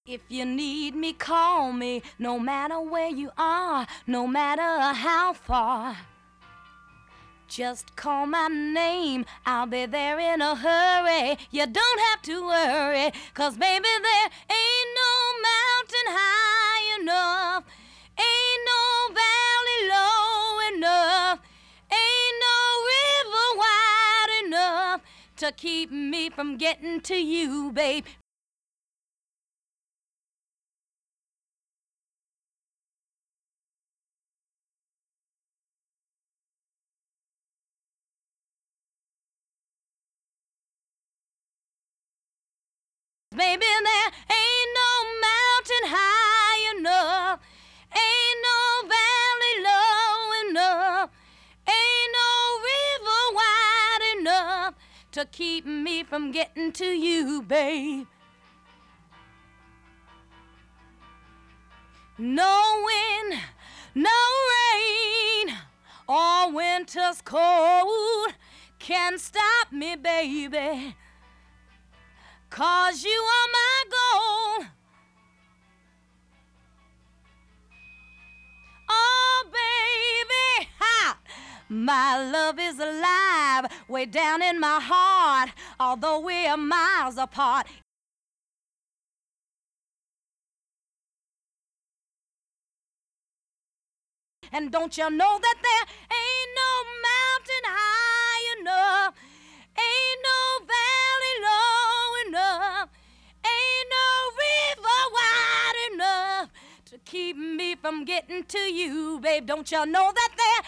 If you need me, call me, no matter where you are, no matter how far. Just call my name, I'll be there in a hurry. You don't have to worry, 'cause baby there ain't no mountain high enough, ain't no valley low enough, ain't no river wide enough to keep me from getting to you, babe. Baby, there ain't no mountain high enough, ain't no valley low enough, ain't no river wide enough to keep me from getting to you, babe. No wind, no rain, or winter's cold can stop me, baby. 'Cause you are my goal. Oh, baby, ha! My love is alive way down in my heart, although we're miles apart. And don't you know that there ain't no mountain high enough, ain't no valley low enough, ain't no river wide enough to keep me from getting to you, babe. Don't you know that there